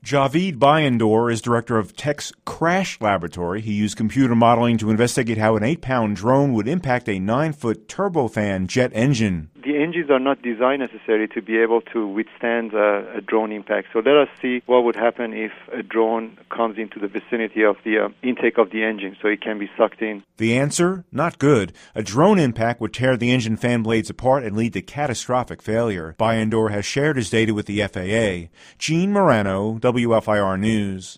Javid Bayandor is director of Tech's Crash Laboratory. He used computer modeling to investigate how an 8-pound drone would impact a 9-foot turbofan jet engine. The engines are not designed necessarily to be able to withstand a drone impact. So let us see what would happen if a drone comes into the vicinity of the intake of the engine, so it can be sucked in. The answer? Not good. A drone impact would tear the engine fan blades apart and lead to catastrophic failure. Bayandor has shared his data with the FAA. Gene Morano, WFIR News.